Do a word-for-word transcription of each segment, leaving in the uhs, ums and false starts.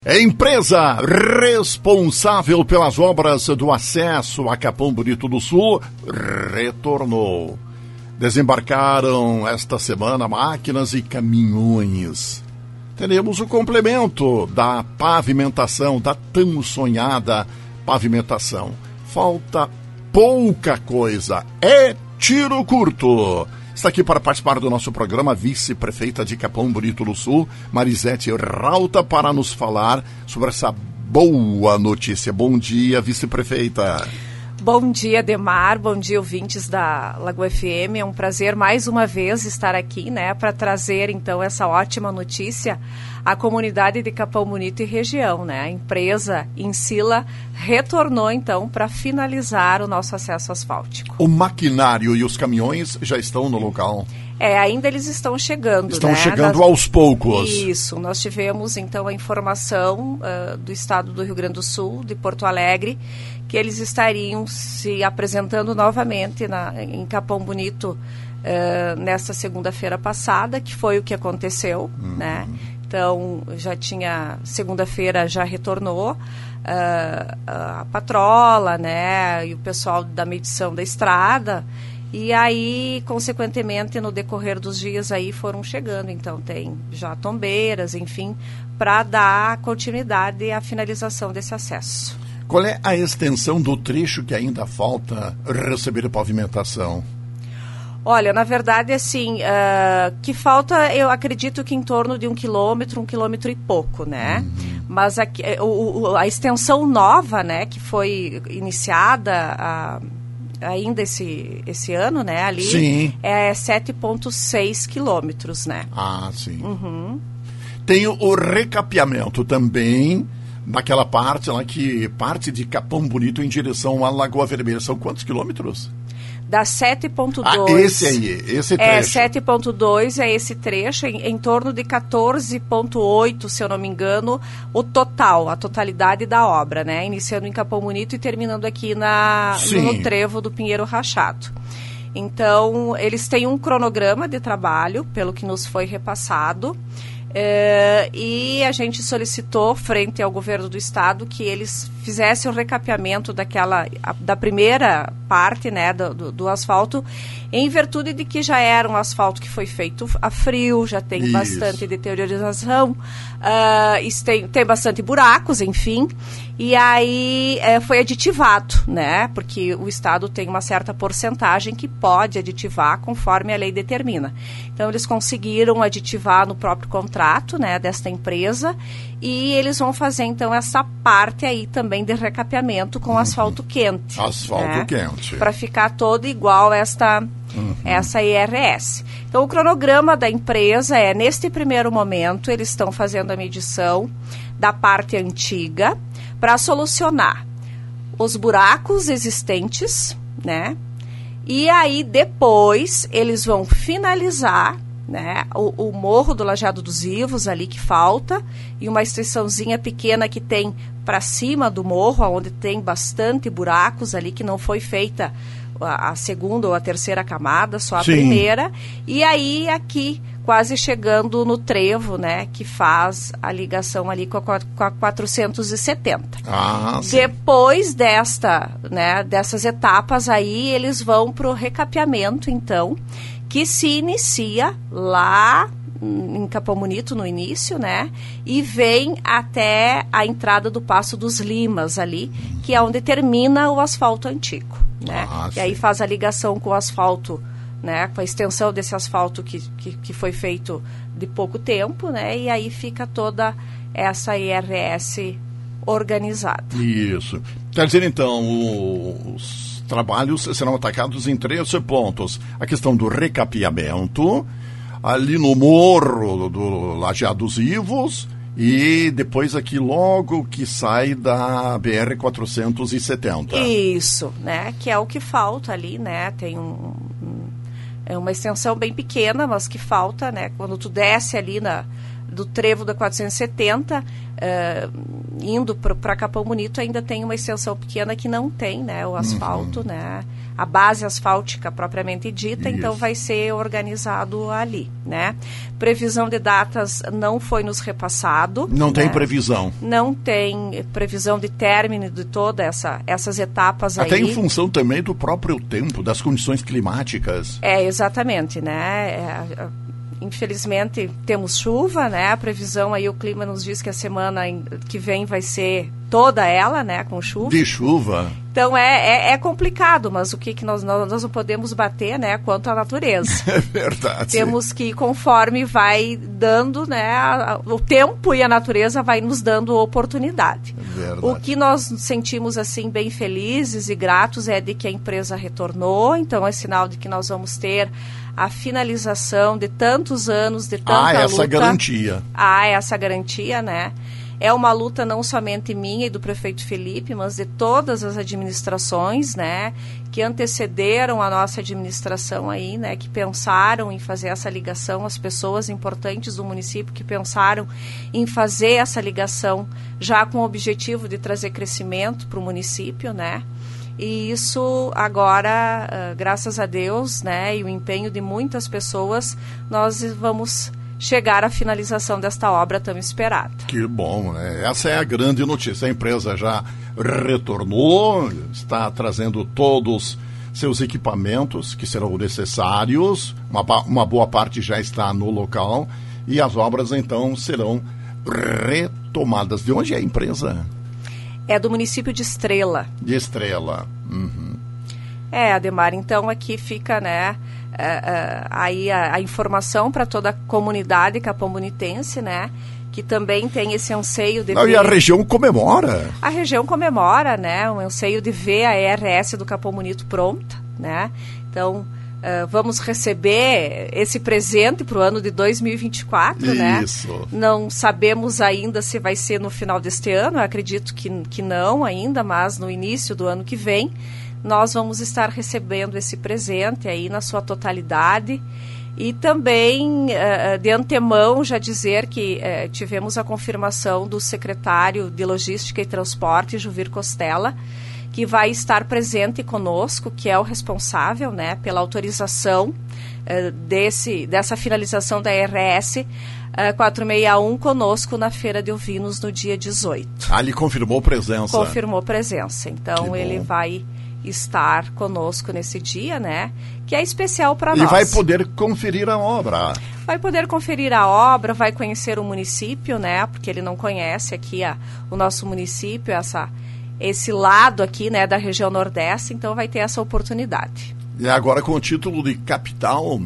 Empresa responsável pelas obras do acesso a Capão Bonito do Sul retornou. Desembarcaram esta semana máquinas e caminhões. Teremos o complemento da pavimentação, da tão sonhada pavimentação. Falta pouca coisa, é tiro curto. Está aqui para participar do nosso programa a vice-prefeita de Capão Bonito do Sul, Marisete Rauta, para nos falar sobre essa boa notícia. Bom dia, vice-prefeita. Bom dia, Demar. Bom dia, ouvintes da Lagoa F M. É um prazer mais uma vez estar aqui, né, para trazer então essa ótima notícia à comunidade de Capão Bonito e região, né? A empresa Insila retornou então para finalizar o nosso acesso asfáltico. O maquinário e os caminhões já estão no local? É, ainda eles estão chegando. Estão né? chegando Nas... aos poucos. Isso, nós tivemos então a informação uh, do estado do Rio Grande do Sul, de Porto Alegre, que eles estariam se apresentando novamente na, em Capão Bonito uh, nesta segunda-feira passada, que foi o que aconteceu, uhum. né? Então, já tinha, segunda-feira já retornou uh, a patrola, né, e o pessoal da medição da estrada, e aí, consequentemente, no decorrer dos dias aí foram chegando, então tem já tombeiras, enfim, para dar continuidade à finalização desse acesso. Qual é a extensão do trecho que ainda falta receber pavimentação? Olha, na verdade, assim, uh, que falta, eu acredito que em torno de um quilômetro, um quilômetro e pouco, né? Uhum. Mas a, o, a extensão nova, né, que foi iniciada a, ainda esse, esse ano, né, ali, sim. é sete vírgula seis quilômetros, né? Ah, sim. Uhum. Tem o recapeamento também, naquela parte lá que parte de Capão Bonito em direção à Lagoa Vermelha. São quantos quilômetros? Da sete vírgula dois. Ah, esse aí, esse trecho. É, sete vírgula dois é esse trecho, em, em torno de quatorze vírgula oito, se eu não me engano, o total, a totalidade da obra, né? Iniciando em Capão Bonito e terminando aqui na, no trevo do Pinheiro Rachado. Então, eles têm um cronograma de trabalho, pelo que nos foi repassado, é, e a gente solicitou, frente ao governo do estado, que eles fizessem o recapeamento daquela, a, da primeira parte, né, do, do, do asfalto, em virtude de que já era um asfalto que foi feito a frio, já tem Isso. bastante deteriorização, uh, tem, tem bastante buracos, enfim, e aí é, foi aditivado, né, porque o estado tem uma certa porcentagem que pode aditivar conforme a lei determina. Então eles conseguiram aditivar no próprio contrato, né, desta empresa, e eles vão fazer então essa parte aí também de recapeamento com uhum. asfalto quente. Asfalto né, quente. para ficar todo igual esta, uhum. essa I R S. Então o cronograma da empresa é, neste primeiro momento, eles estão fazendo a medição da parte antiga para solucionar os buracos existentes, né? E aí depois eles vão finalizar, né, o, o morro do Lajeado dos Ivos ali que falta, e uma extensãozinha pequena que tem para cima do morro, onde tem bastante buracos ali, que não foi feita a, a segunda ou a terceira camada, só a Sim. primeira. E aí aqui, quase chegando no trevo, né, que faz a ligação ali com a, com a quatrocentos e setenta. Ah, Depois desta, né, dessas etapas aí, eles vão para o recapeamento, então, que se inicia lá em Capão Bonito, no início, né? E vem até a entrada do Passo dos Limas ali, que é onde termina o asfalto antigo, né? Ah, e aí faz a ligação com o asfalto, né? Com a extensão desse asfalto que, que, que foi feito de pouco tempo, né? E aí fica toda essa I R S organizada. Isso. Quer dizer, então, os trabalhos serão atacados em três pontos. A questão do recapeamento, ali no morro do Lajeado dos Ivos, e depois aqui logo que sai da B R quatrocentos e setenta. Isso, né? Que é o que falta ali, né? Tem um, um, é uma extensão bem pequena, mas que falta, né? Quando tu desce ali na, do trevo da quatrocentos e setenta, uh, indo para Capão Bonito, ainda tem uma extensão pequena que não tem, né, o asfalto, uhum. né, a base asfáltica propriamente dita, Isso. então vai ser organizado ali, né. Previsão de datas não foi nos repassado. Não né? tem previsão. Não tem previsão de término de todas essa, essas etapas Até aí. Até em função também do próprio tempo, das condições climáticas. É, exatamente, né, é, infelizmente temos chuva, né? A previsão aí, o clima nos diz que a semana que vem vai ser toda ela, né? Com chuva. De chuva. Então é, é, é complicado, mas o que, que nós, nós, nós não podemos bater, né? Quanto à natureza. É verdade. Temos que, conforme vai dando, né? A, o tempo e a natureza vai nos dando oportunidade. É verdade. O que nós sentimos, assim, bem felizes e gratos é de que a empresa retornou, então é sinal de que nós vamos ter a finalização de tantos anos, de tanta luta. Ah, essa garantia. Ah, essa garantia, né? É uma luta não somente minha e do prefeito Felipe, mas de todas as administrações, né? Que antecederam a nossa administração aí, né? Que pensaram em fazer essa ligação, as pessoas importantes do município que pensaram em fazer essa ligação já com o objetivo de trazer crescimento para o município, né? E isso agora, uh, graças a Deus, né, e o empenho de muitas pessoas, nós vamos chegar à finalização desta obra tão esperada. Que bom, né? Essa é a grande notícia. A empresa já retornou, está trazendo todos seus equipamentos que serão necessários, uma, uma boa parte já está no local e as obras então serão retomadas. De onde é a empresa? É do município de Estrela. De Estrela. Uhum. É, Ademar, então aqui fica, né, é, é, aí a, a informação para toda a comunidade capão-bonitense, né, que também tem esse anseio de Não, ver... E a região comemora. A região comemora, né, um anseio de ver a E R S do Capão Bonito pronta, né, então... Uh, vamos receber esse presente para o ano de dois mil e vinte e quatro, né? Isso. Não sabemos ainda se vai ser no final deste ano, eu acredito que, que não ainda, mas no início do ano que vem, nós vamos estar recebendo esse presente aí na sua totalidade. E também, uh, de antemão, já dizer que uh, tivemos a confirmação do secretário de Logística e Transporte, Juvir Costela, que vai estar presente conosco, que é o responsável, né, pela autorização uh, desse, dessa finalização da E R S uh, quatrocentos e sessenta e um conosco na Feira de Ovinos no dia dezoito. Ah, ele confirmou presença. Confirmou presença. Então, ele vai estar conosco nesse dia, né, que é especial para nós. E vai poder conferir a obra. Vai poder conferir a obra, vai conhecer o município, né, porque ele não conhece aqui a, o nosso município, essa... esse lado aqui, né, da região Nordeste, então vai ter essa oportunidade. E agora com o título de capital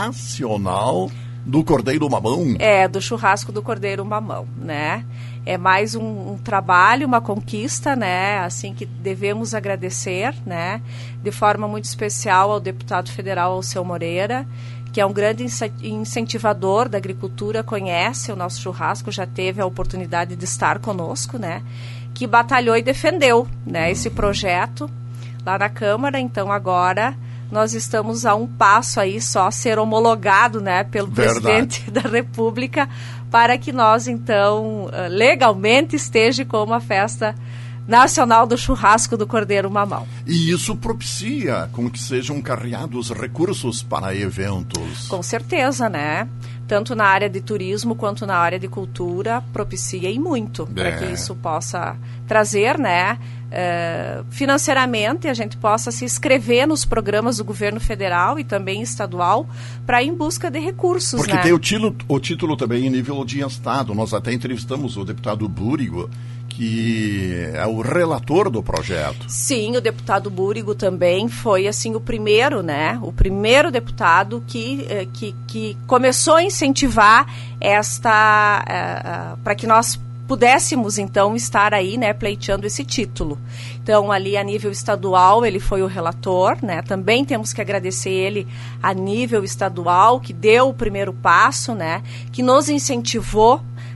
nacional do Cordeiro Mamão. É, do churrasco do Cordeiro Mamão, né? É mais um, um trabalho, uma conquista, né, assim, que devemos agradecer, né, de forma muito especial ao deputado federal Alceu Moreira, que é um grande incentivador da agricultura, conhece o nosso churrasco, já teve a oportunidade de estar conosco, né, que batalhou e defendeu, né, esse projeto lá na Câmara. Então agora nós estamos a um passo aí só ser homologado, né, pelo Verdade. Presidente da República, para que nós então legalmente esteja como a festa nacional do churrasco do Cordeiro Mamão. E isso propicia com que sejam carreados recursos para eventos. Com certeza, né? Tanto na área de turismo quanto na área de cultura, propicia e muito é. Para que isso possa trazer, né, uh, financeiramente, a gente possa se inscrever nos programas do governo federal e também estadual para ir em busca de recursos. Porque né? tem o título, o título também em nível de estado. Nós até entrevistamos o deputado Búrigo, que é o relator do projeto. Sim, o deputado Búrigo também foi assim o primeiro, né? O primeiro deputado que, que, que começou a incentivar esta uh, uh, para que nós pudéssemos então estar aí, né, pleiteando esse título. Então ali a nível estadual ele foi o relator, né? Também temos que agradecer ele a nível estadual, que deu o primeiro passo, né? Que nos incentivou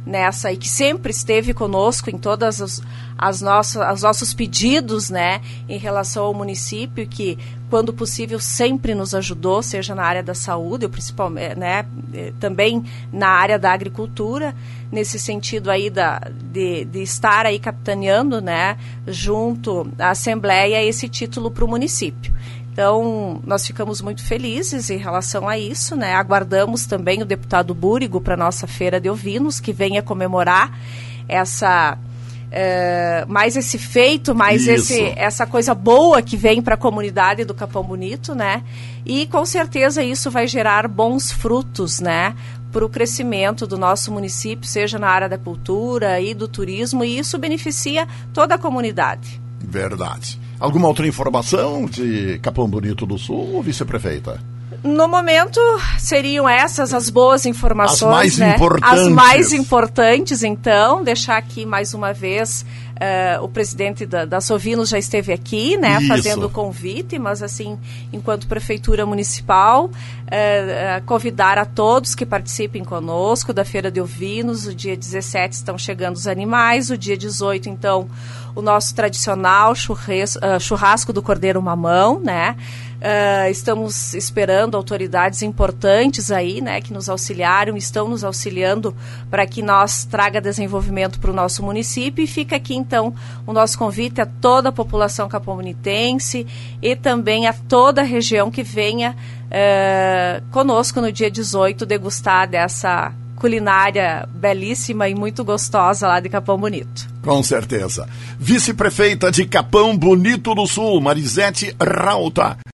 nessa, e que sempre esteve conosco em todas as, as nossas, os nossos pedidos, né, em relação ao município, que quando possível sempre nos ajudou, seja na área da saúde, ou principalmente, né, também na área da agricultura, nesse sentido aí da, de, de estar aí capitaneando, né, junto à Assembleia, esse título para o município. Então, nós ficamos muito felizes em relação a isso, né? Aguardamos também o deputado Búrigo para a nossa feira de ovinos, que venha comemorar essa, é, mais esse feito, mais esse, essa coisa boa que vem para a comunidade do Capão Bonito, né? E com certeza isso vai gerar bons frutos, né, para o crescimento do nosso município, seja na área da cultura e do turismo, e isso beneficia toda a comunidade. Verdade. Alguma outra informação de Capão Bonito do Sul, vice-prefeita? No momento, seriam essas as boas informações. As mais né? importantes. As mais importantes, então. Deixar aqui mais uma vez, uh, o presidente da, da Sovinos já esteve aqui, né, Isso. fazendo o convite, mas assim, enquanto Prefeitura Municipal, uh, uh, convidar a todos que participem conosco da Feira de Ovinos. O dia dezessete estão chegando os animais, o dia dezoito, então, o nosso tradicional churres, uh, churrasco do Cordeiro Mamão, né? Uh, estamos esperando autoridades importantes aí, né, que nos auxiliaram, estão nos auxiliando para que nós traga desenvolvimento para o nosso município, e fica aqui então o nosso convite a toda a população capobonitense e também a toda a região que venha uh, conosco no dia dezoito degustar dessa culinária belíssima e muito gostosa lá de Capão Bonito. Com certeza. Vice-prefeita de Capão Bonito do Sul, Marisete Rauta.